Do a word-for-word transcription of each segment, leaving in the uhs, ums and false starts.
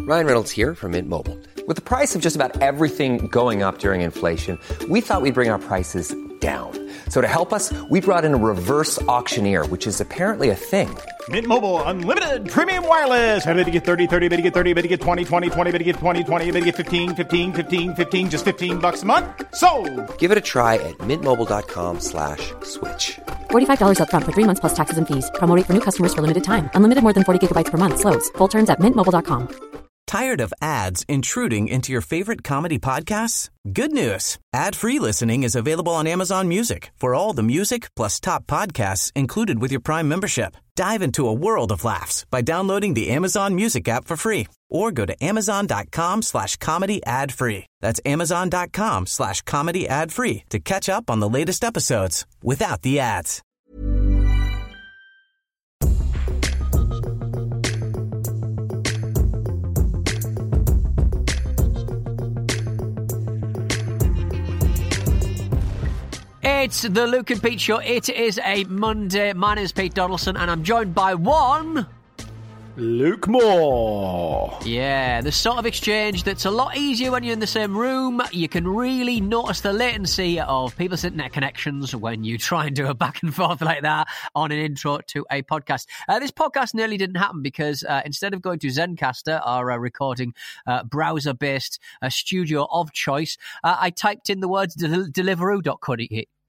Ryan Reynolds here from Mint Mobile. With the price of just about everything going up during inflation, we thought we'd bring our prices down. So to help us, we brought in a reverse auctioneer, which is apparently a thing. Mint Mobile Unlimited Premium Wireless. How to get thirty, thirty, how to get thirty, how to get twenty, twenty, twenty, how to get twenty, twenty, how to get fifteen, fifteen, fifteen, fifteen, just fifteen bucks a month? Sold! Give it a try at mintmobile.com slash switch. forty-five dollars up front for three months plus taxes and fees. Promo rate for new customers for limited time. Unlimited more than forty gigabytes per month. Slows full terms at mint mobile dot com. Tired of ads intruding into your favorite comedy podcasts? Good news. Ad-free listening is available on Amazon Music for all the music plus top podcasts included with your Prime membership. Dive into a world of laughs by downloading the Amazon Music app for free or go to amazon.com slash comedy ad free. That's amazon.com slash comedy ad free to catch up on the latest episodes without the ads. It's the Luke and Pete Show. It is a Monday. My name is Pete Donaldson, and I'm joined by one... Luke Moore. Yeah, the sort of exchange that's a lot easier when you're in the same room. You can really notice the latency of people's internet connections when you try and do a back and forth like that on an intro to a podcast. Uh, this podcast nearly didn't happen because uh, instead of going to Zencaster, our uh, recording uh, browser-based uh, studio of choice, uh, I typed in the words del- deliveroo dot co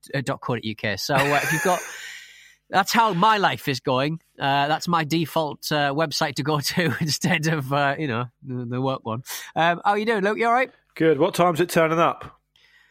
dot U K. So uh, if you've got... That's how my life is going. Uh, that's my default uh, website to go to instead of, uh, you know, the, the work one. Um, how are you doing, Luke? You all right? Good. What time's it turning up?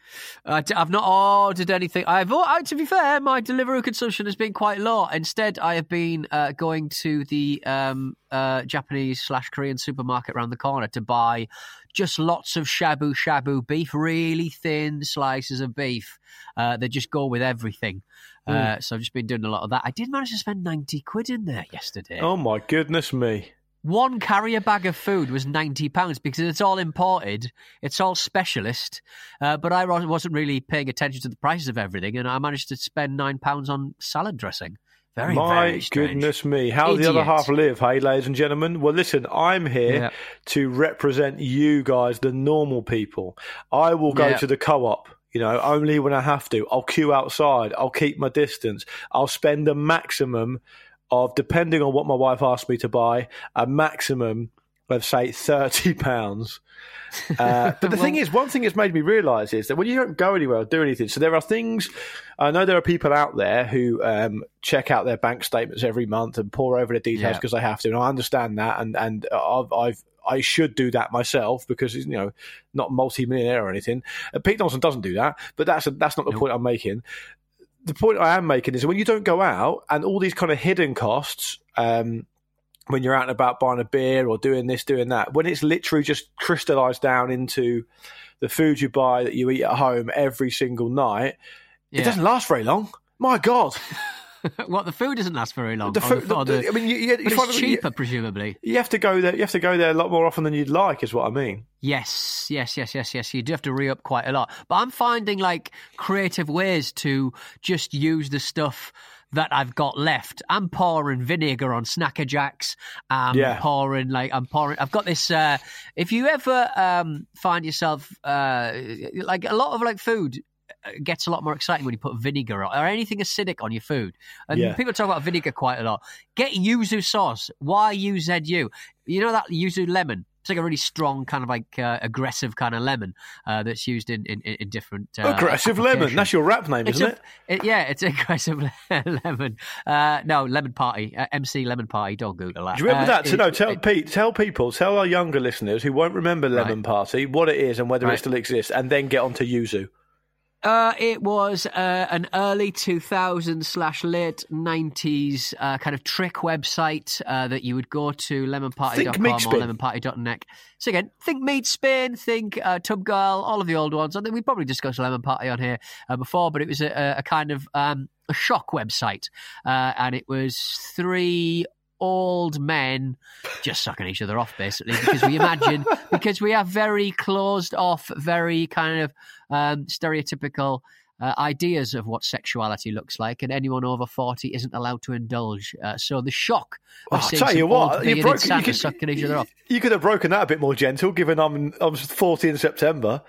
Uh, I've not ordered anything. I've, uh, to be fair, my Deliveroo consumption has been quite low. Instead, I have been uh, going to the um, uh, Japanese slash Korean supermarket around the corner to buy just lots of shabu shabu beef, really thin slices of beef uh, that just go with everything. Uh, mm. So I've just been doing a lot of that. I did manage to spend ninety quid in there yesterday. Oh, my goodness me. One carrier bag of food was ninety pounds because it's all imported. It's all specialist. Uh, but I wasn't really paying attention to the prices of everything, and I managed to spend nine pounds on salad dressing. Very, My very strange. goodness me. How does the other half live, hey, ladies and gentlemen? Well, listen, I'm here yeah. to represent you guys, the normal people. I will go yeah. to the co-op. You know, only when I have to. I'll queue outside. I'll keep my distance. I'll spend a maximum of, depending on what my wife asked me to buy, a maximum of, say, thirty pounds. Uh, but the well, thing is, one thing that's made me realise is that when you don't go anywhere or do anything, so there are things, I know there are people out there who um, check out their bank statements every month and pour over the details because yeah. they have to, and I understand that, and, and I've, I've I should do that myself because he's, you know, not multi-millionaire or anything. Uh, Pete Donaldson doesn't do that, but that's a, that's not the nope. point I'm making. The point I am making is when you don't go out and all these kind of hidden costs, um, when you're out and about buying a beer or doing this, doing that, when it's literally just crystallised down into the food you buy that you eat at home every single night, yeah. it doesn't last very long. My God. What, the food doesn't last very long? The food, the, the, I mean, you, you, but you it's cheaper, you, presumably. You have to go there. You have to go there a lot more often than you'd like, is what I mean. Yes, yes, yes, yes, yes. You do have to re-up quite a lot. But I'm finding like creative ways to just use the stuff that I've got left. I'm pouring vinegar on Snacker Jacks. I'm yeah. pouring like I'm pouring. I've got this. Uh, if you ever um, find yourself uh, like a lot of like food gets a lot more exciting when you put vinegar on, or anything acidic on your food. And yeah. people talk about vinegar quite a lot. Get yuzu sauce. Y U Z U. You know that yuzu lemon? It's like a really strong kind of like uh, aggressive kind of lemon uh, that's used in, in, in different uh, Aggressive lemon. That's your rap name, it's isn't a, it? it? Yeah, it's aggressive lemon. Uh, no, Lemon Party. Uh, M C Lemon Party. Don't Google that. Do you remember uh, that? So, it, no, tell it, Pete, tell people, tell our younger listeners who won't remember Lemon right. Party what it is and whether right. it still exists, and then get on to yuzu. Uh, it was uh, an early two thousands slash late nineties uh, kind of trick website uh, that you would go to, lemon party dot com or lemon party dot net. So again, think Meat Spin, think uh, Tub Girl, all of the old ones. I think we probably discussed Lemon Party on here uh, before, but it was a, a kind of um, a shock website. Uh, and it was three old men just sucking each other off, basically, because we imagine, because we have very closed off, very kind of um, stereotypical uh, ideas of what sexuality looks like, and anyone over forty isn't allowed to indulge. Uh, so the shock of oh, seeing tell you some what, old you bearded broke, Santa you could, sucking each other off. You could have broken that a bit more gentle, given I'm I'm forty in September.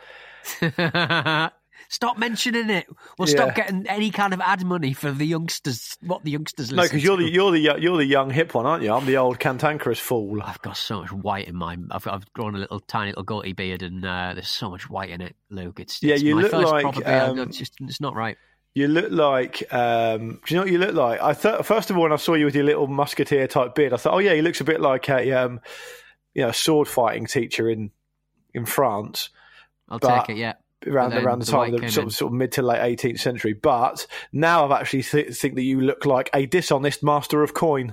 Stop mentioning it. We'll yeah. stop getting any kind of ad money for the youngsters. What the youngsters listen No, because you're to. the you're the you're the young hip one, aren't you? I'm the old cantankerous fool. I've got so much white in my. I've I've grown a little tiny little goatee beard, and uh, there's so much white in it, Luke. It's, yeah, it's you my look first like proper beard. um, It's just it's not right. You look like. Um, do you know what you look like? I thought first of all when I saw you with your little musketeer type beard, I thought, oh yeah, he looks a bit like a um, you know, sword fighting teacher in in France. I'll but, take it. Yeah. Around, around the, the time of the sort of, sort of mid to late eighteenth century. But now I've actually th- think that you look like a dishonest master of coin.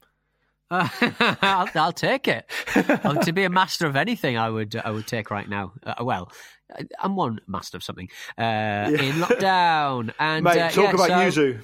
Uh, I'll, I'll take it. Oh, to be a master of anything, I would I would take right now. Uh, well, I'm one master of something. Uh, yeah. In lockdown. And, Mate, uh, talk yeah, about so yuzu.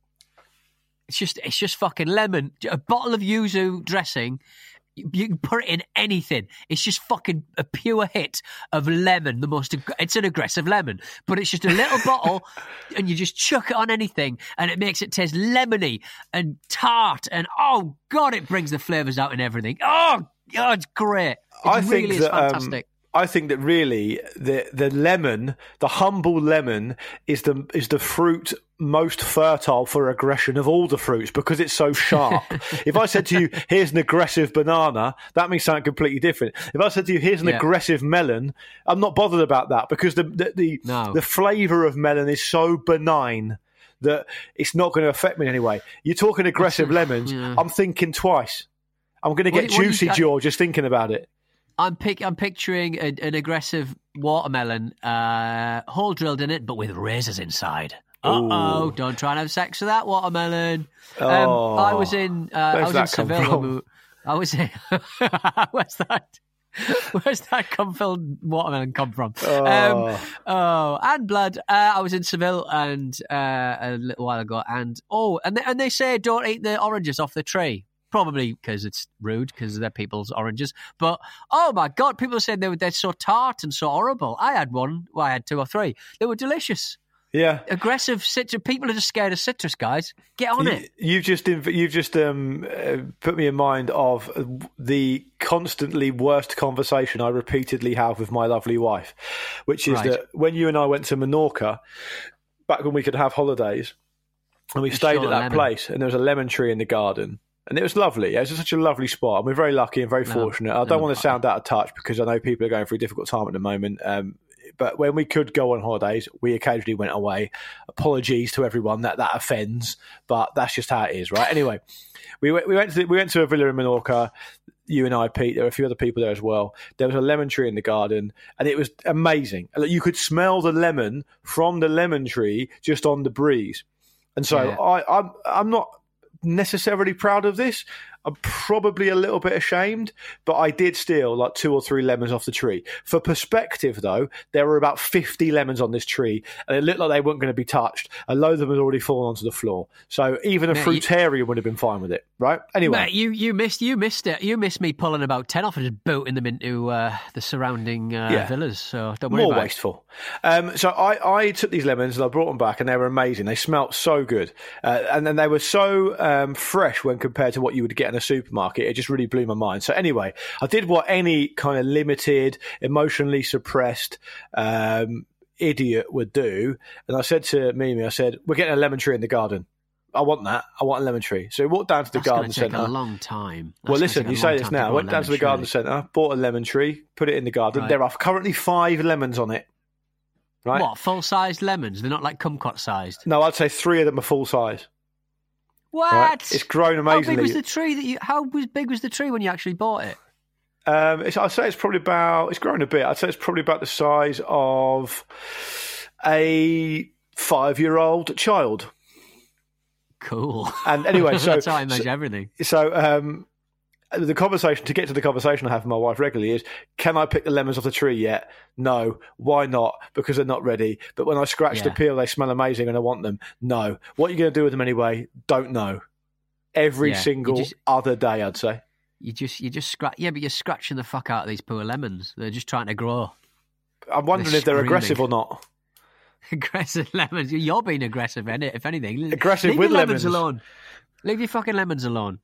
It's just, it's just fucking lemon. A bottle of yuzu dressing. You can put it in anything. It's just fucking a pure hit of lemon. The most, it's an aggressive lemon, but it's just a little bottle, and you just chuck it on anything, and it makes it taste lemony and tart, and oh god, it brings the flavors out in everything. Oh god, it's great. It I really think is that, fantastic. Um, I think that really the the lemon, the humble lemon, is the is the fruit most fertile for aggression of all the fruits because it's so sharp. If I said to you, here's an aggressive banana, that means something completely different. If I said to you, here's an yeah. aggressive melon, I'm not bothered about that because the the the, no. the flavour of melon is so benign that it's not going to affect me in any way. You're talking aggressive lemons, yeah. I'm thinking twice. I'm going to get what, juicy what jaw just thinking about it. I'm pic- I'm picturing a, an aggressive watermelon, uh, hole drilled in it, but with razors inside. Uh oh! Don't try and have sex with that watermelon. Um, oh, I was in. Uh, I was in Seville. We, I was in. Where's that? Where's that cum-filled watermelon come from? Oh, um, oh and blood. Uh, I was in Seville and uh, a little while ago, and oh, and they, and they say don't eat the oranges off the tree. Probably because it's rude, because they're people's oranges. But, oh my God, people are saying they were, they're so tart and so horrible. I had one, well, I had two or three. They were delicious. Yeah. Aggressive citrus. People are just scared of citrus, guys. Get on you, it. You've just you've just um, uh, put me in mind of the constantly worst conversation I repeatedly have with my lovely wife, which is right. that when you and I went to Menorca, back when we could have holidays, and we I'm stayed sure at that lemon. place, and there was a lemon tree in the garden. And it was lovely. It was such a lovely spot. And we're very lucky and very fortunate. I don't want to sound out of touch because I know people are going through a difficult time at the moment. Um, but when we could go on holidays, we occasionally went away. Apologies to everyone that that offends, but that's just how it is, right? Anyway, we went, we went to the, we went to a villa in Menorca. You and I, Pete. There were a few other people there as well. There was a lemon tree in the garden, and it was amazing. You could smell the lemon from the lemon tree just on the breeze. And so yeah. I, I'm I'm not necessarily proud of this. I'm probably a little bit ashamed, but I did steal like two or three lemons off the tree. For perspective, though, there were about fifty lemons on this tree, and it looked like they weren't going to be touched. A load of them had already fallen onto the floor. So even a Mate, fruitarian you, would have been fine with it, right? Anyway. Mate, you, you missed you missed it. You missed me pulling about ten off and just booting them into uh, the surrounding uh, yeah. villas. So don't worry More about wasteful. Um, so I, I took these lemons and I brought them back, and they were amazing. They smelt so good. Uh, and then they were so um, fresh when compared to what you would get in a supermarket. It just really blew my mind. So anyway, I did what any kind of limited, emotionally suppressed um, idiot would do. And I said to Mimi, I said, we're getting a lemon tree in the garden. I want that. I want a lemon tree. So we walked down to the That's garden centre. That's going to take a long time. That's well, listen, you say this now. I went down to the garden centre, bought a lemon tree, put it in the garden. Right. There are currently five lemons on it. Right? What, full-sized lemons? They're not like kumquat-sized? No, I'd say three of them are full-size. What? Right? It's grown amazingly. How big was the tree that you? How was big was the tree when you actually bought it? Um, it's, I'd say it's probably about. It's grown a bit. I'd say it's probably about the size of a five-year-old child. Cool. And anyway, so that's how I measure so, everything. So um, the conversation to get to the conversation I have with my wife regularly is: can I pick the lemons off the tree yet? No. Why not? Because they're not ready. But when I scratch Yeah. the peel, they smell amazing, and I want them. No. What are you going to do with them anyway? Don't know. Every Yeah, single just- other day, I'd say. You just, you just scratch. Yeah, but you're scratching the fuck out of these poor lemons. They're just trying to grow. I'm wondering They're if they're screaming. aggressive or not. Aggressive lemons. You're being aggressive, if anything. Aggressive Leave with your lemons lemons alone. Leave your fucking lemons alone.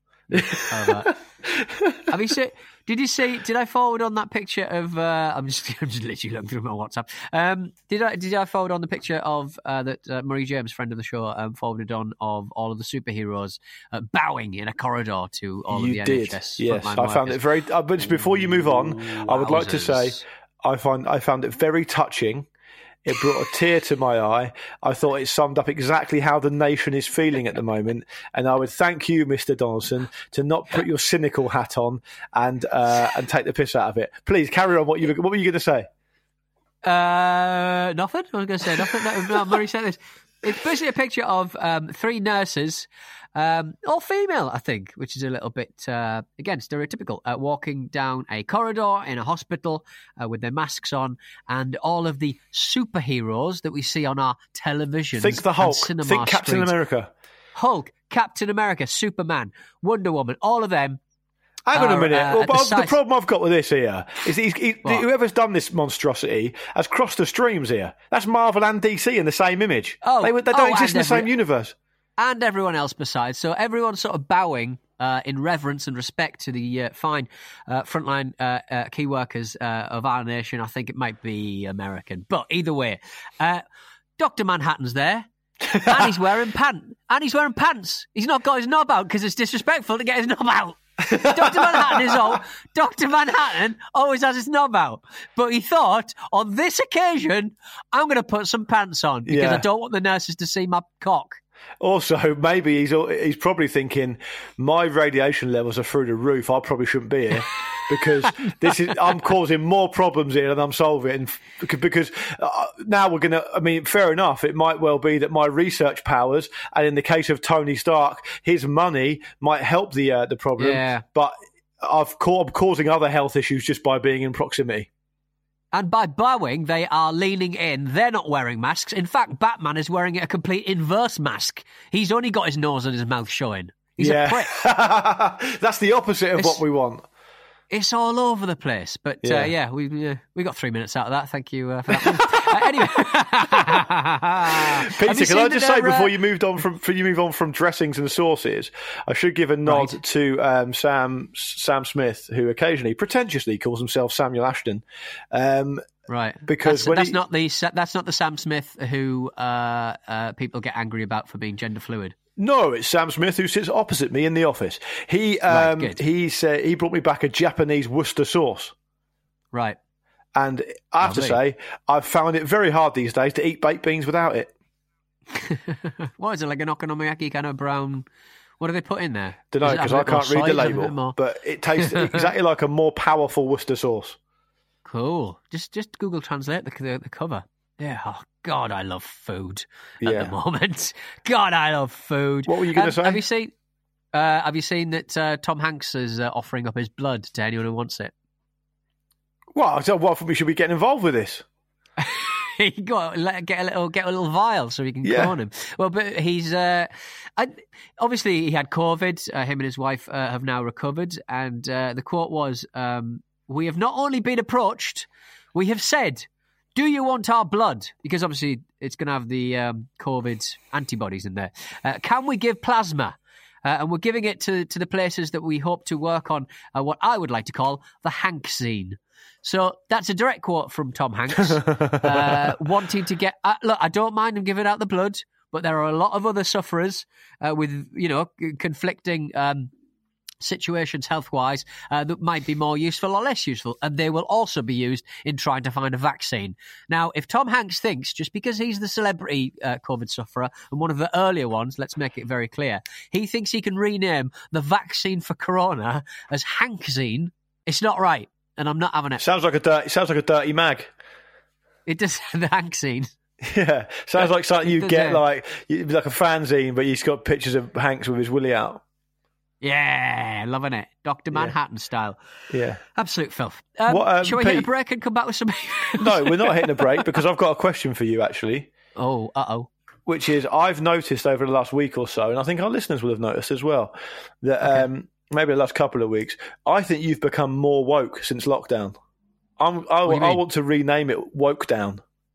Have you seen? Did you see? Did I forward on that picture of? Uh, I'm just, I'm just literally looking through my WhatsApp. Um, did I? Did I forward on the picture of uh, that uh, Marie James, friend of the show, um, forwarded on of all of the superheroes uh, bowing in a corridor to all you of the did. N H S? Yes, I workers. found it very. Uh, but before you move on, Ooh, I would like to say, I find I found it very touching. It brought a tear to my eye. I thought it summed up exactly how the nation is feeling at the moment. And I would thank you, Mister Donaldson, to not put your cynical hat on and uh, and take the piss out of it. Please carry on. What you what were you going to say? Uh, nothing. I was going to say nothing. No, no, Murray said this. It's basically a picture of um, three nurses, um, all female, I think, which is a little bit, uh, again, stereotypical, uh, walking down a corridor in a hospital uh, with their masks on, and all of the superheroes that we see on our televisions. Think the Hulk. Think Captain screens. America. Hulk, Captain America, Superman, Wonder Woman, all of them. Hang on a minute. Uh, well, the, the, the problem I've got with this here is he's, he, whoever's done this monstrosity has crossed the streams here. That's Marvel and D C in the same image. Oh, they, they don't oh, exist in the every, same universe. And everyone else besides. So everyone's sort of bowing uh, in reverence and respect to the uh, fine uh, frontline uh, uh, key workers uh, of our nation. I think it might be American. But either way, uh, Doctor Manhattan's there. And he's wearing pants. And he's wearing pants. He's not got his knob out because it's disrespectful to get his knob out. Doctor Manhattan is all. Doctor Manhattan always has his knob out, but he thought on this occasion I'm going to put some pants on because yeah. I don't want the nurses to see my cock. Also, maybe he's he's probably thinking my radiation levels are through the roof. I probably shouldn't be here because this is I'm causing more problems here than I'm solving. Because uh, now we're going to. I mean, fair enough. It might well be that my research powers, and in the case of Tony Stark, his money might help the uh, the problem. Yeah. But I've ca- I'm causing other health issues just by being in proximity. And by bowing, they are leaning in. They're not wearing masks. In fact, Batman is wearing a complete inverse mask. He's only got his nose and his mouth showing. He's yeah. a prick. That's the opposite of it's, what we want. It's all over the place. But yeah, uh, yeah we uh, we got three minutes out of that. Thank you uh, for that. uh, anyway. Peter, can I just say, uh, before you moved on from before you move on from dressings and sauces, I should give a nod right. to um, Sam Sam Smith, who occasionally pretentiously calls himself Samuel Ashton. Um, right. Because that's, when that's he, not the that's not the Sam Smith who uh, uh, people get angry about for being gender fluid. No, it's Sam Smith who sits opposite me in the office. He um, right, he said he brought me back a Japanese Worcester sauce. Right. And I have Lovely. to say, I've found it very hard these days to eat baked beans without it. What is it, like an okonomiyaki kind of brown? What do they put in there? Don't know, because I can't read the label. More... But it tastes exactly like a more powerful Worcester sauce. Cool. Just just Google Translate the, the, the cover. Yeah. Oh, God, I love food at yeah. the moment. God, I love food. What were you going to um, say? Have you seen? Uh, have you seen that uh, Tom Hanks is uh, offering up his blood to anyone who wants it? Well, so what we should be getting involved with this? He got let, get a little get a little vial so he can yeah. clone him. Well, but he's uh, I, obviously he had COVID. Uh, him and his wife uh, have now recovered, and uh, the quote was, um, "We have not only been approached, we have said, do you want our blood?" Because obviously it's going to have the um, COVID antibodies in there. Uh, can we give plasma? Uh, and we're giving it to, to the places that we hope to work on uh, what I would like to call the Hanksine. So that's a direct quote from Tom Hanks, uh, wanting to get... Uh, look, I don't mind him giving out the blood, but there are a lot of other sufferers uh, with, you know, conflicting... Um, situations health-wise uh, that might be more useful or less useful, and they will also be used in trying to find a vaccine. Now, if Tom Hanks thinks, just because he's the celebrity uh, COVID sufferer and one of the earlier ones, let's make it very clear, he thinks he can rename the vaccine for corona as Hanksine, it's not right, and I'm not having it. Sounds like a dirty, sounds like a dirty mag. It does, the Hanksine. Yeah, sounds like something you get yeah. like like a fanzine, but he's got pictures of Hanks with his willy out. Yeah, loving it. Doctor Manhattan yeah. style. Yeah. Absolute filth. Um, what, um, shall we Pete, hit a break and come back with some... No, we're not hitting a break because I've got a question for you, actually. Oh, uh-oh. Which is, I've noticed over the last week or so, and I think our listeners will have noticed as well, that okay. um, maybe the last couple of weeks, I think you've become more woke since lockdown. I'm, I, I want to rename it Woke Down.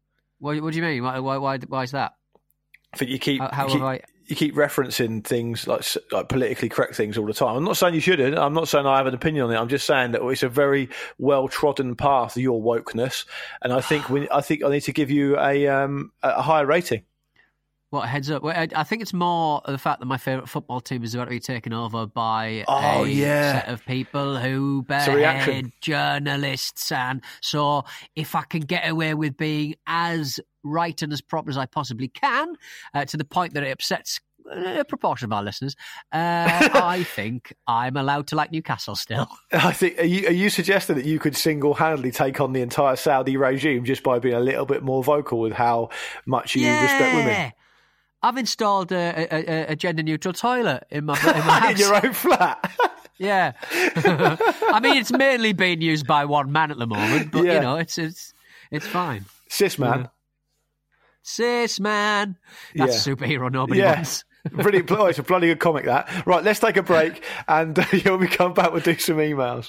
What, what do you mean? Why, why, why, why is that? I think you keep, how, how you, keep have I... you keep referencing things like like politically correct things all the time. I'm not saying you shouldn't. I'm not saying I have an opinion on it. I'm just saying that it's a very well trodden path, your wokeness, and I think we, I think I need to give you a um, a higher rating. What, heads up? Well, I, I think it's more the fact that my favourite football team is about to be taken over by oh, a yeah. set of people who behead journalists. And so if I can get away with being as right and as proper as I possibly can, uh, to the point that it upsets a proportion of our listeners, uh, I think I'm allowed to like Newcastle still. I think. Are you, are you suggesting that you could single-handedly take on the entire Saudi regime just by being a little bit more vocal with how much you yeah. respect women? I've installed a, a, a gender-neutral toilet in my, in my house. In your own flat? Yeah. I mean, it's mainly being used by one man at the moment, but, yeah. you know, it's it's it's fine. Cis man. Yeah. Cis man. That's yeah. a superhero nobody yeah. wants. Brilliant. Oh, it's a bloody good comic, that. Right, let's take a break, and uh, when we come back, we'll do some emails.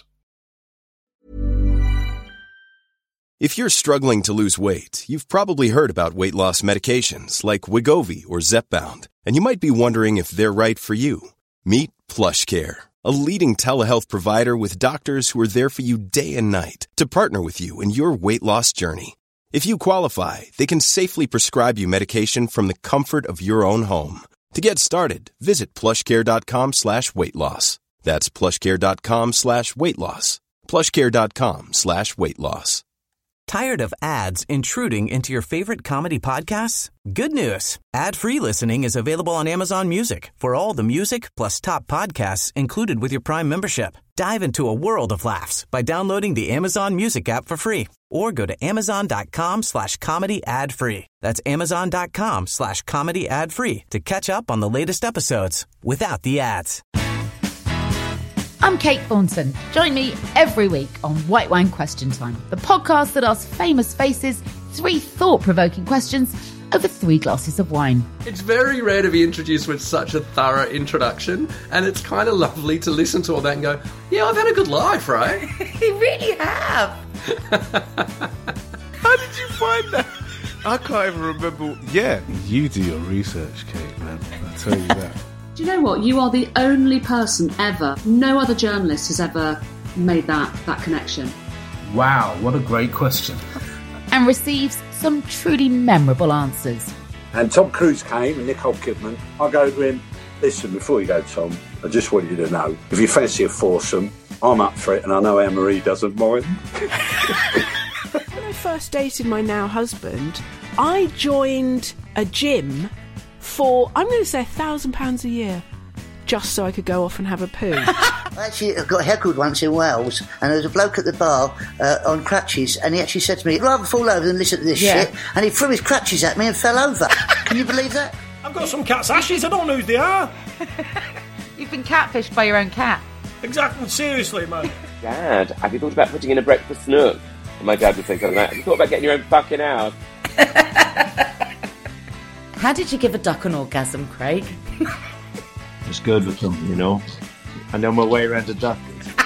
If you're struggling to lose weight, you've probably heard about weight loss medications like Wegovy or Zepbound, and you might be wondering if they're right for you. Meet PlushCare, a leading telehealth provider with doctors who are there for you day and night to partner with you in your weight loss journey. If you qualify, they can safely prescribe you medication from the comfort of your own home. To get started, visit plushcare.com slash weight loss. That's plushcare.com slash weight loss. plushcare.com slash weight loss. Tired of ads intruding into your favorite comedy podcasts? Good news. Ad-free listening is available on Amazon Music for all the music plus top podcasts included with your Prime membership. Dive into a world of laughs by downloading the Amazon Music app for free or go to amazon.com slash comedy ad free. That's amazon.com slash comedy ad free to catch up on the latest episodes without the ads. I'm Kate Thornton. Join me every week on White Wine Question Time, the podcast that asks famous faces three thought-provoking questions over three glasses of wine. It's very rare to be introduced with such a thorough introduction, and it's kind of lovely to listen to all that and go, yeah, I've had a good life, right? You really have. How did you find that? I can't even remember. Yeah, you do your research, Kate, man. I'll tell you that. Do you know what? You are the only person ever, no other journalist has ever made that, that connection. Wow, what a great question. And receives some truly memorable answers. And Tom Cruise came and Nicole Kidman. I go to him, listen, before you go, Tom, I just want you to know, if you fancy a foursome, I'm up for it, and I know Anne-Marie doesn't mind. When I first dated my now husband, I joined a gym for, I'm going to say, a thousand pounds a year, just so I could go off and have a poo. I actually got heckled once in Wales, and there was a bloke at the bar uh, on crutches, and he actually said to me, I'd rather fall over than listen to this yeah. shit, and he threw his crutches at me and fell over. Can you believe that? I've got some cat's ashes, I don't know who they are. You've been catfished by your own cat. Exactly, seriously, man. Dad, have you thought about putting in a breakfast nook? And my dad would say something like, have you thought about getting your own fucking house? How did you give a duck an orgasm, Craig? It's good with them, you know. I know my way around a duck.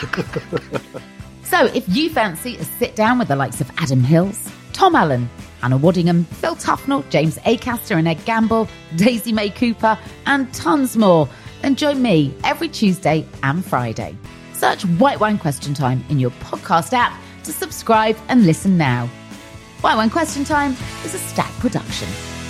So, if you fancy a sit-down with the likes of Adam Hills, Tom Allen, Anna Waddingham, Phil Tufnell, James Acaster and Ed Gamble, Daisy May Cooper, and tons more, then join me every Tuesday and Friday. Search White Wine Question Time in your podcast app to subscribe and listen now. White Wine Question Time is a Stack production.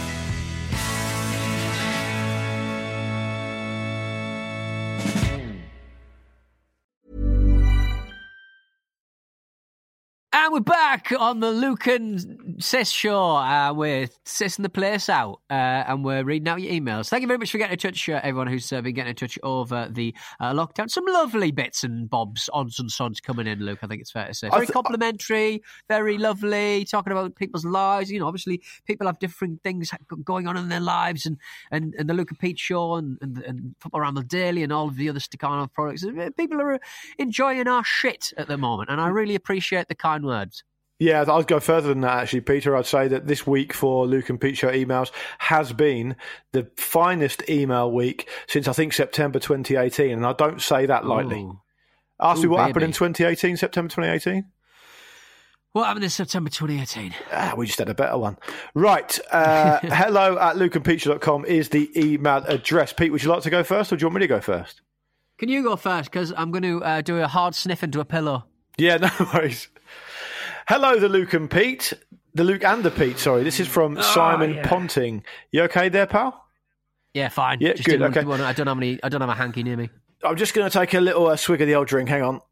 And we're back on the Luke and Sis show. Uh, we're sissing the place out, uh, and we're reading out your emails. Thank you very much for getting in touch, uh, everyone who's uh, been getting in touch over the uh, lockdown. Some lovely bits and bobs, odds and sods coming in, Luke, I think it's fair to say. Very th- complimentary, very lovely, talking about people's lives. You know, obviously, people have different things going on in their lives, and, and, and the Luke and Pete show, and, and, and Football Ramble Daily, and all of the other Stakhanov products. People are enjoying our shit at the moment, and I really appreciate the kind words. Yeah, I'll go further than that, actually, Peter. I'd say that this week for Luke and Pete Show emails has been the finest email week since, I think, September twenty eighteen, and I don't say that lightly. Ooh. Ask Ooh, me what baby. happened in twenty eighteen, September twenty eighteen? What happened in September twenty eighteen? Ah, we just had a better one. Right. Uh, hello at luke and peach dot com is the email address. Pete, would you like to go first or do you want me to go first? Can you go first? Because I'm going to uh, do a hard sniff into a pillow. Yeah, no worries. Hello, the Luke and Pete. The Luke and the Pete, sorry. This is from oh, Simon yeah. Ponting. You okay there, pal? Yeah, fine. Yeah, just good, okay. Want, I don't have any, I don't have a hanky near me. I'm just going to take a little uh, swig of the old drink. Hang on.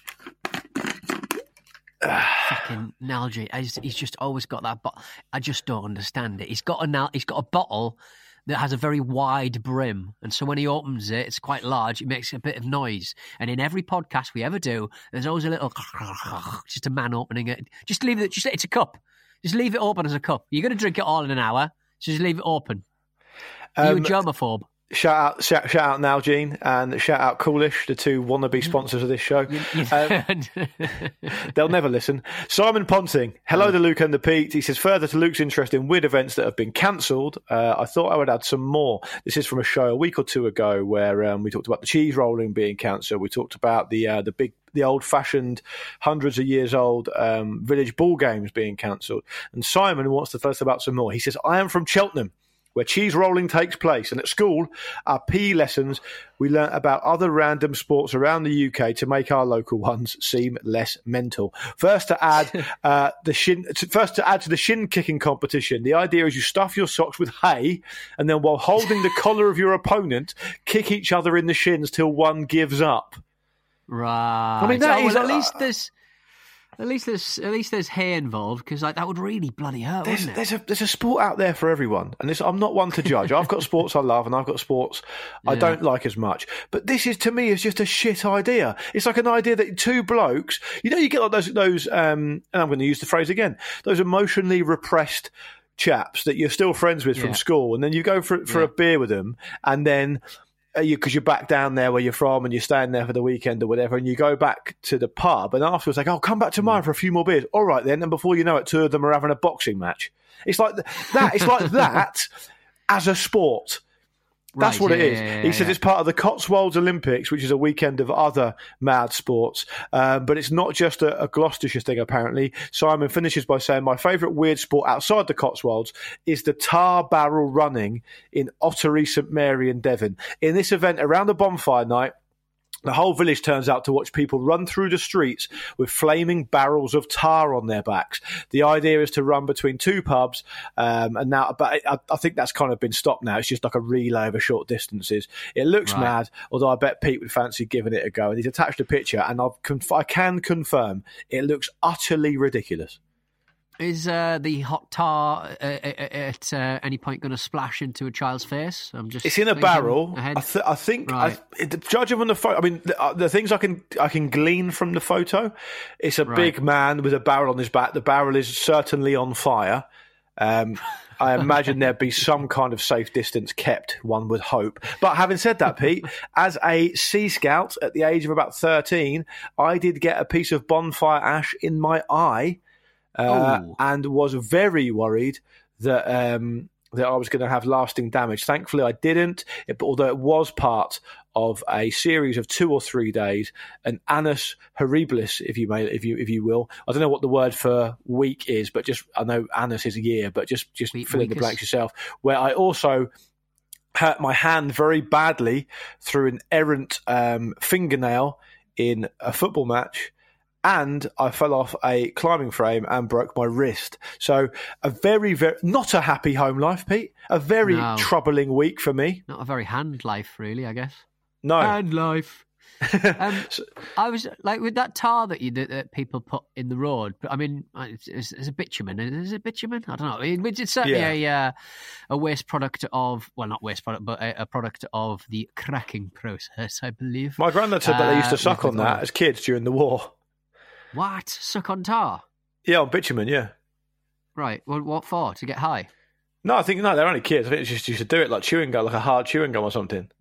Fucking Nalgene. He's, he's just always got that. Bo- I just don't understand it. He's got a Nal- He's got a bottle that has a very wide brim, and so when he opens it, it's quite large. It makes a bit of noise. And in every podcast we ever do, there's always a little, just a man opening it. Just leave it. Just it's a cup. Just leave it open as a cup. You're going to drink it all in an hour, so just leave it open. Are um, you a germaphobe? Shout out, shout, shout out Nalgene and shout out Coolish, the two wannabe sponsors of this show. You, you, um, they'll never listen. Simon Ponting, hello to Luke and the Pete. He says, further to Luke's interest in weird events that have been cancelled, uh, I thought I would add some more. This is from a show a week or two ago where um, we talked about the cheese rolling being cancelled. We talked about the uh, the big, the old-fashioned, hundreds of years old um, village ball games being cancelled. And Simon wants to tell us about some more. He says, I am from Cheltenham, where cheese rolling takes place. And at school, our P E lessons, we learnt about other random sports around the U K to make our local ones seem less mental. First to add uh, the shin, to, first to add to the shin kicking competition, the idea is you stuff your socks with hay, and then while holding the collar of your opponent, kick each other in the shins till one gives up. Right. I mean, that so, is well, at least this. At least there's at least there's hay involved, because like that would really bloody hurt, there's, wouldn't it? There's a there's a sport out there for everyone, and this, I'm not one to judge. I've got sports I love, and I've got sports I yeah. don't like as much. But this is, to me, is just a shit idea. It's like an idea that two blokes, you know, you get like those those um, and I'm going to use the phrase again, those emotionally repressed chaps that you're still friends with yeah. from school, and then you go for for yeah. a beer with them, and then. You because you're back down there where you're from and you're staying there for the weekend or whatever, and you go back to the pub and afterwards like, oh, come back tomorrow for a few more beers. All right then, and before you know it, two of them are having a boxing match. It's like that. It's like that as a sport. That's right, what yeah, it is. Yeah, yeah, he says yeah. it's part of the Cotswolds Olympics, which is a weekend of other mad sports. Um, but it's not just a, a Gloucestershire thing, apparently. Simon finishes by saying, my favourite weird sport outside the Cotswolds is the tar barrel running in Ottery St Mary in Devon. In this event, around the bonfire night, the whole village turns out to watch people run through the streets with flaming barrels of tar on their backs. The idea is to run between two pubs, um, and now, but I, I think that's kind of been stopped now. It's just like a relay over short distances. It looks right. mad, although I bet Pete would fancy giving it a go. And he's attached a picture, and I've conf- I can confirm it looks utterly ridiculous. Is uh, the hot tar uh, at uh, any point going to splash into a child's face? I'm just. It's in a barrel. I, th- I think. Right. I, judging from the photo, I mean, the, the things I can I can glean from the photo, it's a right. big man with a barrel on his back. The barrel is certainly on fire. Um, I imagine there'd be some kind of safe distance kept, one would hope. But having said that, Pete, as a Sea Scout at the age of about thirteen, I did get a piece of bonfire ash in my eye. Uh, and was very worried that um, that I was going to have lasting damage. Thankfully, I didn't. It, although it was part of a series of two or three days, an annus horribilis, if you may, if you if you will. I don't know what the word for week is, but just I know annus is a year, but just just we- fill in the blanks yourself. Where I also hurt my hand very badly through an errant um, fingernail in a football match. And I fell off a climbing frame and broke my wrist. So a very, very, not a happy home life, Pete. A very no. troubling week for me. Not a very hand life, really, I guess. No. Hand life. um, I was like with that tar that you that, that people put in the road. I mean, it's, it's, it's a bitumen. Is it bitumen? I don't know. It, it's certainly yeah. a uh, a waste product of well, not waste product, but a, a product of the cracking process, I believe. My granddad said that they used to suck uh, on that as kids during the war. What? Suck on tar? Yeah, on bitumen, yeah. Right. Well, what for? To get high? No, I think, no, they're only kids. I think it's just used to do it like chewing gum, like a hard chewing gum or something.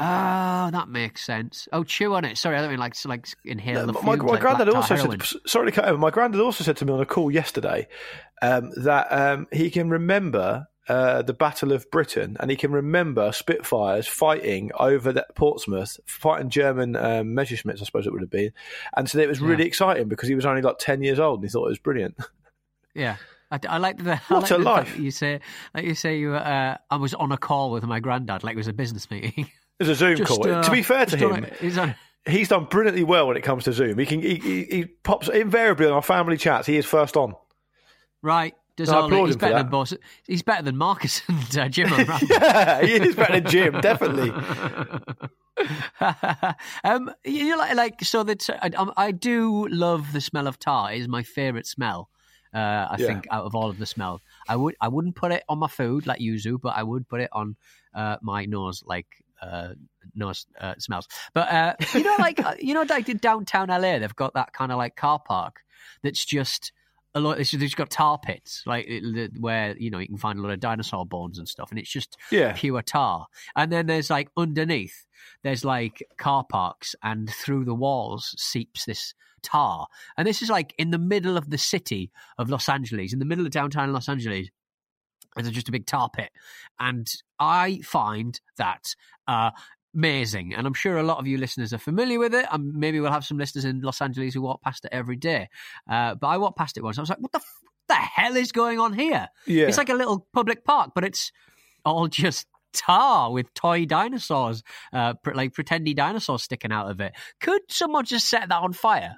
Oh, that makes sense. Oh, chew on it. Sorry, I don't mean like like inhale no, the my, fumes. My like granddad also heroin. said, sorry to cut over, my granddad also said to me on a call yesterday um, that um, he can remember uh, the Battle of Britain, and he can remember Spitfires fighting over that Portsmouth, fighting German um, Messerschmitts, I suppose it would have been. And so it was really yeah. exciting because he was only like ten years old and he thought it was brilliant. Yeah. I, I like the. What I like a the life! You say, like you say, you. Uh, I was on a call with my granddad, like it was a business meeting. It was a Zoom just, call. Uh, to be fair to him, on, he's, on... he's done brilliantly well when it comes to Zoom. He can. He, he, he pops invariably on our family chats. He is first on. Right. Does no, all the, he's better than boss. He's better than Marcus and uh, Jim. Yeah, he is better than Jim, definitely. um, you know, like, like so that I, I do love the smell of tar. It is my favourite smell. Uh, I yeah. think out of all of the smells, I would I wouldn't put it on my food like yuzu, but I would put it on uh, my nose like uh, nose uh, smells. But uh, you know, like you know, like in downtown L A, they've got that kind of like car park that's just a lot. It's just got tar pits, like it, where you know you can find a lot of dinosaur bones and stuff, and it's just yeah. pure tar. And then there's like underneath, there's like car parks, and through the walls seeps this tar. And this is like in the middle of the city of Los Angeles, in the middle of downtown Los Angeles. And there's just a big tar pit. And I find that uh, amazing. And I'm sure a lot of you listeners are familiar with it. And maybe we'll have some listeners in Los Angeles who walk past it every day. Uh, but I walked past it once. I was like, what the, f- what the hell is going on here? Yeah. It's like a little public park, but it's all just tar with toy dinosaurs, uh, like pretendy dinosaurs sticking out of it. Could someone just set that on fire?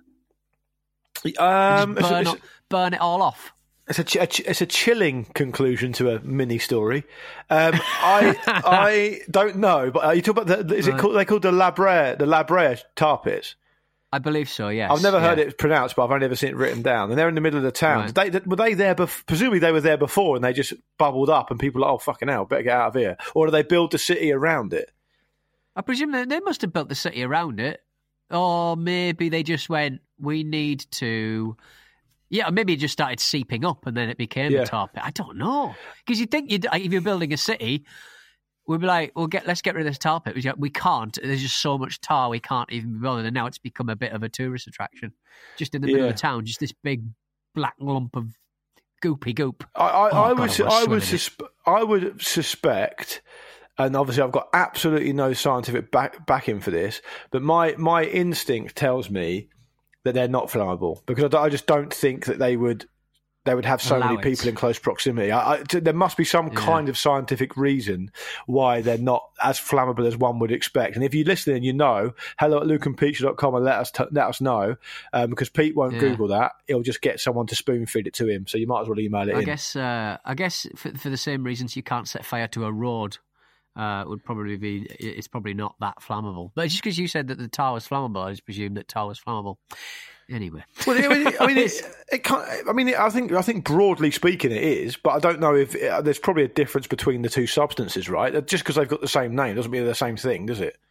Um, burn, it's, up, burn it all off. It's a, ch- it's a chilling conclusion to a mini story. Um, I I don't know, but uh, you talk about the, is it called? They called the La Brea, the La Brea tar pits. I believe so. Yes, I've never heard yeah. it pronounced, but I've only ever seen it written down. And they're in the middle of the town. Right. Did they, were they there? Bef- presumably they were there before, and they just bubbled up, and people were like, "Oh fucking hell, better get out of here." Or do they build the city around it? I presume they, they must have built the city around it. Or maybe they just went, we need to... Yeah, maybe it just started seeping up and then it became yeah. a tar pit. I don't know. Because you'd think you'd, if you're building a city, we'd be like, well, get, let's get rid of this tar pit. We can't. There's just so much tar, we can't even be bothered. And now it's become a bit of a tourist attraction. Just in the middle yeah. of the town, just this big black lump of goopy goop. I, I, oh, I, God, would, I, would suspe- I would suspect... And obviously, I've got absolutely no scientific back, backing for this, but my, my instinct tells me that they're not flammable because I, I just don't think that they would they would have so Allow many it. people in close proximity. I, I, there must be some Yeah. kind of scientific reason why they're not as flammable as one would expect. And if you're listening, you know, hello at luke and peach dot com and let us t- let us know um, because Pete won't Yeah. Google that. He'll just get someone to spoon feed it to him. So you might as well email it I in. guess, uh, I guess for, for the same reasons you can't set fire to a road. Uh, would probably be it's probably not that flammable, but just because you said that the tar was flammable, I just presumed that tar was flammable. Anyway, well, I mean, I mean, it, it can't, I mean, I think I think broadly speaking, it is, but I don't know if it, there's probably a difference between the two substances, right? Just because they've got the same name doesn't mean they're the same thing, does it?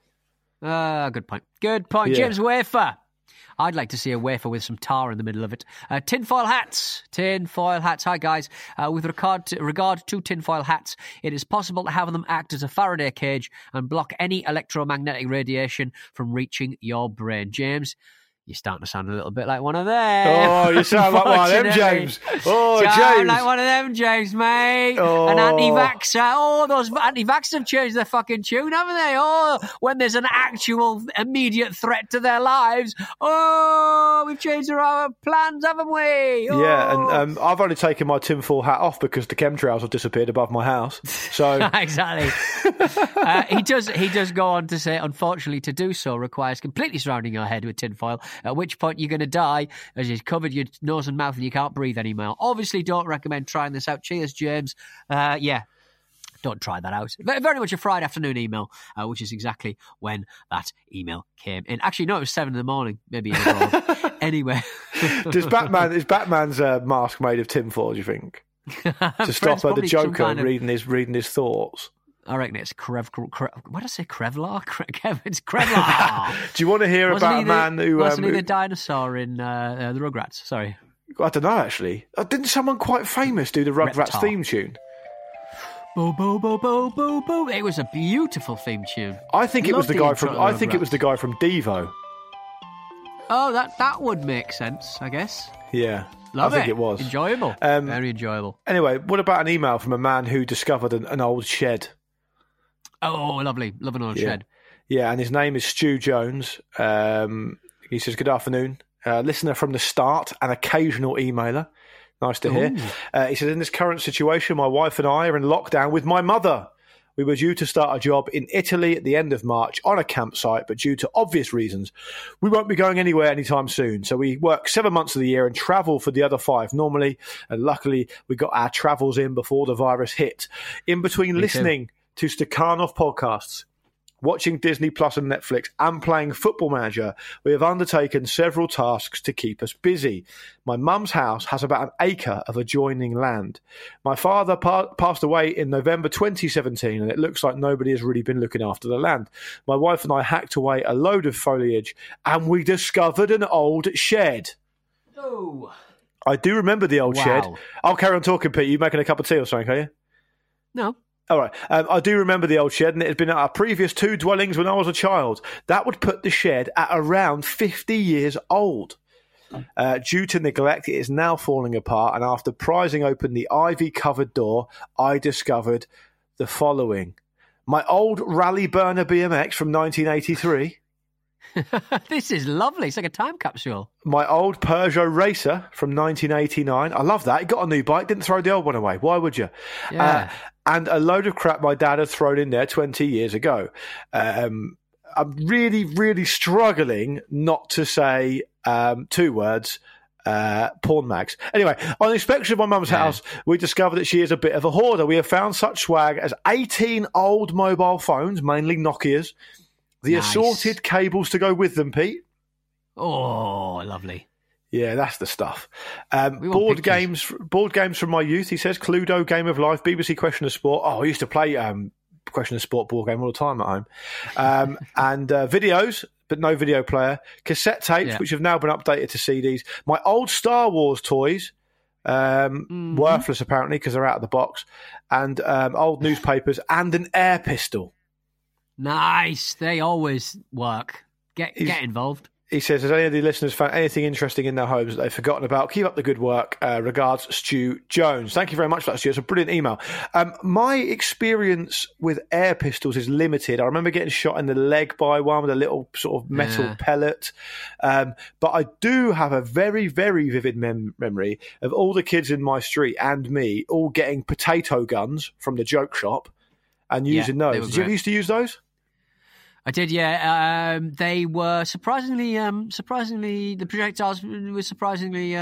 Uh, good point. Good point, Yeah. James Wafer. I'd like to see a wafer with some tar in the middle of it. Uh, tinfoil hats. Tinfoil hats. Hi, guys. Uh, with regard to, regard to tinfoil hats, it is possible to have them act as a Faraday cage and block any electromagnetic radiation from reaching your brain. James, you're starting to sound a little bit like one of them. Oh, you sound like one of them, James. Oh, sound James. like one of them, James, mate. Oh. An anti-vaxxer. Oh, those anti-vaxxers have changed their fucking tune, haven't they? Oh, when there's an actual immediate threat to their lives. Oh, we've changed our plans, haven't we? Oh. Yeah, and um, I've only taken my tinfoil hat off because the chemtrails have disappeared above my house. So exactly. uh, he does. He does go on to say, unfortunately, to do so requires completely surrounding your head with tinfoil. At which point you're going to die as you've covered your nose and mouth and you can't breathe anymore. Obviously, don't recommend trying this out. Cheers, James. Uh, yeah. Don't try that out. Very much a Friday afternoon email, uh, which is exactly when that email came in. Actually, no, it was seven in the morning, maybe. In the anyway. Does Batman, is Batman's uh, mask made of tinfoil, do you think? To stop uh, the Joker kind of... reading his reading his thoughts? I reckon it's Krev... Krev what did I say? Krevlar? Krev, it's Krevlar. Do you want to hear wasn't about a the, man who... Wasn't um, he the dinosaur in uh, uh, the Rugrats? Sorry. I don't know, actually. Uh, didn't someone quite famous do the Rugrats Reptar. theme tune? Boo, boo, boo, boo, boo, boo. It was a beautiful theme tune. I think it was Loved the guy intro from. to I think it Rugrats. was the guy from Devo. Oh, that that would make sense, I guess. Yeah. Love I think it. it was. Enjoyable. Um, Very enjoyable. Anyway, what about an email from a man who discovered an, an old shed? Oh, lovely. Love an old Yeah. shed. Yeah, and his name is Stu Jones. Um, he says, good afternoon. Uh, listener from the start, an occasional emailer. Nice to hear. Uh, he says, in this current situation, my wife and I are in lockdown with my mother. We were due to start a job in Italy at the end of March on a campsite, but due to obvious reasons, we won't be going anywhere anytime soon. So we work seven months of the year and travel for the other five normally. And luckily, we got our travels in before the virus hit. In between Me listening to Stakhanov podcasts, watching Disney Plus and Netflix, and playing Football Manager, we have undertaken several tasks to keep us busy. My mum's house has about an acre of adjoining land. My father pa- passed away in November twenty seventeen, and it looks like nobody has really been looking after the land. My wife and I hacked away a load of foliage, and we discovered an old shed. Oh. I do remember the old Wow. shed. I'll carry on talking, Pete. You making a cup of tea or something, are you? No. All right. Um, I do remember the old shed, and it had been at our previous two dwellings when I was a child. That would put the shed at around fifty years old. Uh, due to neglect, it is now falling apart, and after prizing open the ivy-covered door, I discovered the following. My old Rally Burner B M X from nineteen eighty-three. This is lovely. It's like a time capsule. My old Peugeot Racer from nineteen eighty-nine. I love that. He got a new bike, didn't throw the old one away. Why would you? Yeah. Uh, and a load of crap my dad had thrown in there twenty years ago. Um, I'm really, really struggling not to say um, two words, uh, porn mags. Anyway, on inspection of my mum's Yeah. house, we discovered that she is a bit of a hoarder. We have found such swag as eighteen old mobile phones, mainly Nokias, the Nice. assorted cables to go with them, Pete. Oh, lovely. Yeah, that's the stuff. Um, We want board pictures. games, board games from my youth. He says Cluedo, Game of Life, B B C Question of Sport. Oh, I used to play um, Question of Sport board game all the time at home. Um, and uh, videos, but no video player. Cassette tapes, Yeah. which have now been updated to C Ds. My old Star Wars toys. Um, Mhm. Worthless apparently because they're out of the box. And um, old newspapers and an air pistol. Nice. They always work. Get He's- get involved. He says, has any of the listeners found anything interesting in their homes that they've forgotten about? Keep up the good work. Uh, regards, Stu Jones. Thank you very much for that, Stu. It's a brilliant email. Um, my experience with air pistols is limited. I remember getting shot in the leg by one with a little sort of metal Yeah. pellet. Um, but I do have a very, very vivid mem- memory of all the kids in my street and me all getting potato guns from the joke shop and Yeah, using they those. were Did you ever great. used to use those? I did, yeah. Um, they were surprisingly, um, surprisingly, the projectiles were surprisingly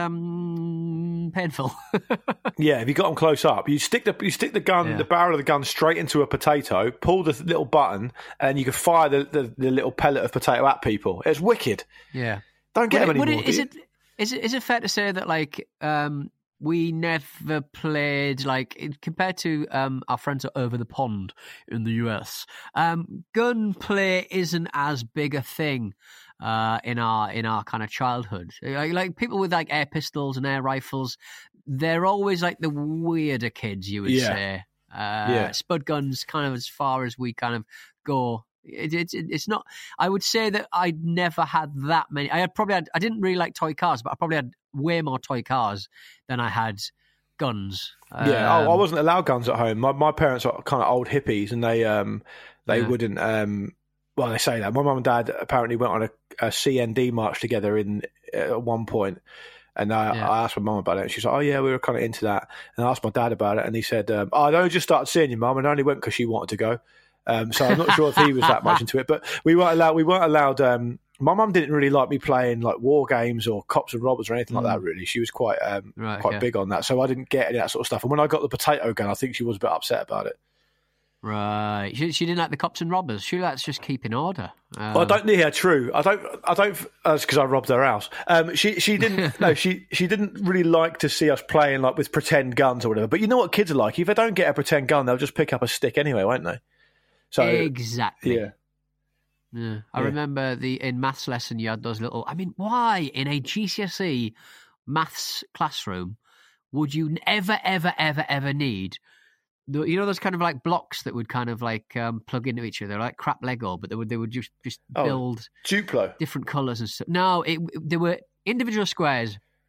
um, painful. Yeah, if you got them close up, you stick the you stick the gun, Yeah. the barrel of the gun straight into a potato, pull the th- little button, and you can fire the, the, the little pellet of potato at people. It's wicked. Yeah. Don't get Would them it- would anymore. it- is do you? it is it is it fair to say that like um, we never played like in- compared to um, our friends over the pond in the U S, um, gunplay isn't as big a thing uh, in our in our kind of childhood. Like, like people with like air pistols and air rifles, they're always like the weirder kids, you would Yeah. say. Uh, Yeah. Spud guns, kind of as far as we kind of go. It, it, it, it's not. I would say that I never had that many. I had probably had. I didn't really like toy cars, but I probably had way more toy cars than I had guns. Yeah, Um, oh, I wasn't allowed guns at home. My my parents are kind of old hippies, and they um they Yeah. wouldn't um. Well, they say that my mum and dad apparently went on a, a C N D march together in at one point, and I, Yeah. I asked my mum about it, and she's like, "Oh yeah, we were kind of into that." And I asked my dad about it, and he said, um, "Oh, I only just started seeing your mum, and I only went because she wanted to go." Um, so I'm not sure if he was that much into it, but we weren't allowed. We weren't allowed. Um, my mum didn't really like me playing like war games or cops and robbers or anything like that. Really, she was quite um, Right, quite okay. big on that. So I didn't get any of that sort of stuff. And when I got the potato gun, I think she was a bit upset about it. Right. She, she didn't like the cops and robbers. She likes just keeping order. Um, Well, I don't. Yeah, true. I don't. I don't. That's because I robbed her house. Um, she she didn't. no, she she didn't really like to see us playing like with pretend guns or whatever. But you know what kids are like. If they don't get a pretend gun, they'll just pick up a stick anyway, won't they? So exactly. yeah. Yeah. I Yeah. remember the in maths lesson you had those little. I mean, why in a G C S E maths classroom would you ever, ever, ever, ever need? the- You know those kind of like blocks that would kind of like um, plug into each other, like crap Lego, but they would they would just just Oh, build Duplo. different colours and stuff. No, it they were individual squares,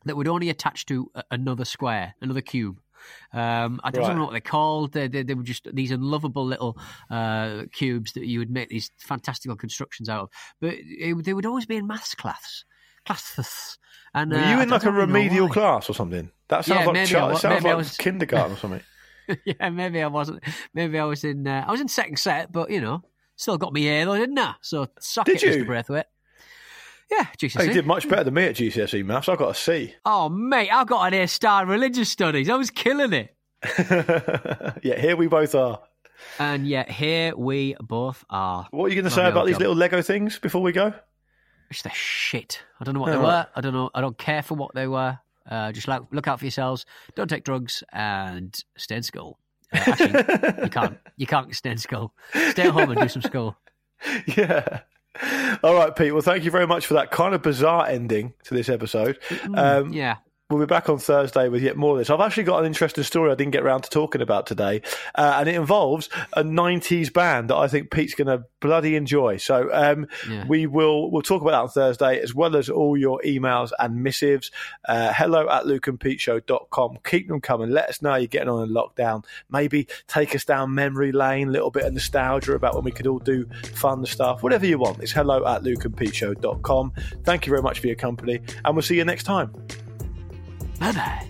that would only attach to a- another square, another cube. Um, I don't Right. know what they're called. They, they, they were just these unlovable little uh, cubes that you would make these fantastical constructions out of. But it, they would always be in maths class. Classes. And, Were uh, you I in like a don't really know remedial why. class or something? That sounds Yeah, like maybe chi- I wa- it sounds maybe I like was- kindergarten or something. Yeah, maybe I wasn't. Maybe I was in. Uh, I was in second set, but you know, still got me A though, didn't I? So suck Did it, you? Mister Braithwaite. Yeah, G C S E. Oh, you did much better than me at G C S E maths. I got a C. Oh, mate, I got an A star in religious studies. I was killing it. Yeah, here we both are. And yet here we both are. What are you going to Love say the about old these job. little Lego things before we go? It's the shit. I don't know what Oh, they right. were. I don't know. I don't care for what they were. Uh, just like, look out for yourselves. Don't take drugs and stay in school. Uh, actually, you can't. You can't stay in school. Stay at home and do some school. Yeah. All right, Pete. Well, thank you very much for that kind of bizarre ending to this episode. Um, yeah. We'll be back on Thursday with yet more of this. I've actually got an interesting story I didn't get around to talking about today, uh, and it involves a nineties band that I think Pete's going to bloody enjoy. So um, Yeah. we will we'll talk about that on Thursday, as well as all your emails and missives. Uh, hello at luke and pete show dot com. Keep them coming. Let us know how you're getting on in lockdown. Maybe take us down memory lane, a little bit of nostalgia about when we could all do fun stuff. Whatever you want. It's hello at luke and pete show dot com. Thank you very much for your company, and we'll see you next time. Bye-bye.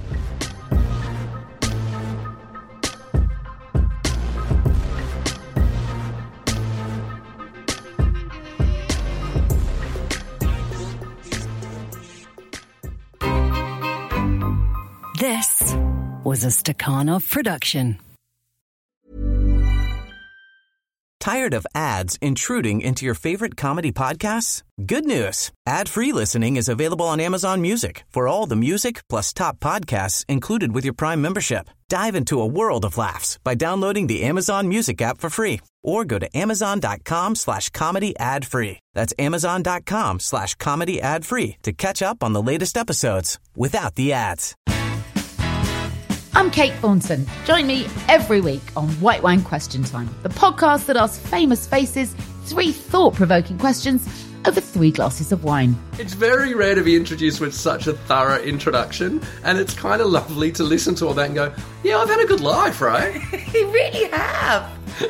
This was a Stakhanov production. Tired of ads intruding into your favorite comedy podcasts? Good news. Ad-free listening is available on Amazon Music for all the music plus top podcasts included with your Prime membership. Dive into a world of laughs by downloading the Amazon Music app for free or go to amazon.com slash comedy ad free. That's amazon.com slash comedy ad free to catch up on the latest episodes without the ads. I'm Kate Thornton. Join me every week on White Wine Question Time, the podcast that asks famous faces three thought-provoking questions over three glasses of wine. It's very rare to be introduced with such a thorough introduction, and it's kind of lovely to listen to all that and go, yeah, I've had a good life, right? You really have.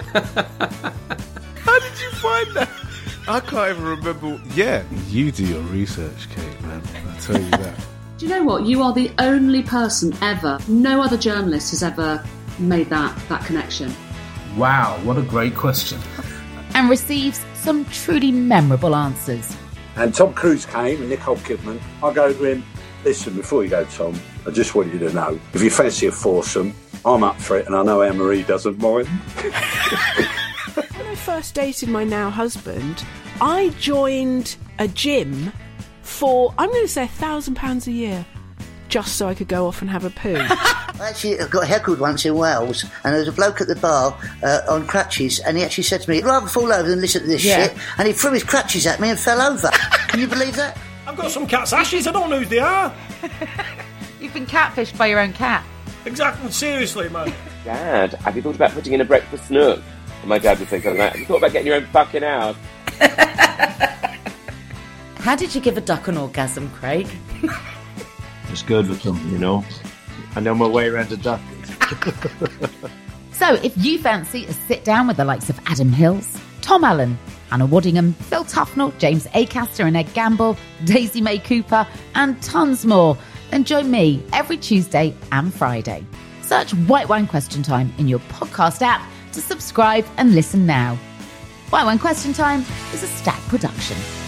How did you find that? I can't even remember. Yeah, you do your research, Kate, man. I tell you that. Do you know what? You are the only person ever, no other journalist has ever made that, that connection. Wow, what a great question. And receives some truly memorable answers. And Tom Cruise came and Nicole Kidman. I go to him, listen, before you go, Tom, I just want you to know, if you fancy a foursome, I'm up for it, and I know Anne-Marie doesn't mind. When I first dated my now husband, I joined a gym for, I'm going to say, a thousand pounds a year, just so I could go off and have a poo. I actually got heckled once in Wales, and there was a bloke at the bar uh, on crutches, and he actually said to me, "I'd rather fall over than listen to this Yeah. shit," and he threw his crutches at me and fell over. Can you believe that? I've got some cat's ashes, I don't know who they are. You've been catfished by your own cat. Exactly, seriously, man. Dad, have you thought about putting in a breakfast nook? And my dad would think of that. Have you thought about getting your own fucking house? How did you give a duck an orgasm, Craig? It's good with them, you know. I know my way around a duck. So if you fancy a sit down with the likes of Adam Hills, Tom Allen, Anna Waddingham, Phil Tufnell, James Acaster and Ed Gamble, Daisy May Cooper, and tons more, then join me every Tuesday and Friday. Search White Wine Question Time in your podcast app to subscribe and listen now. White Wine Question Time is a Stack production.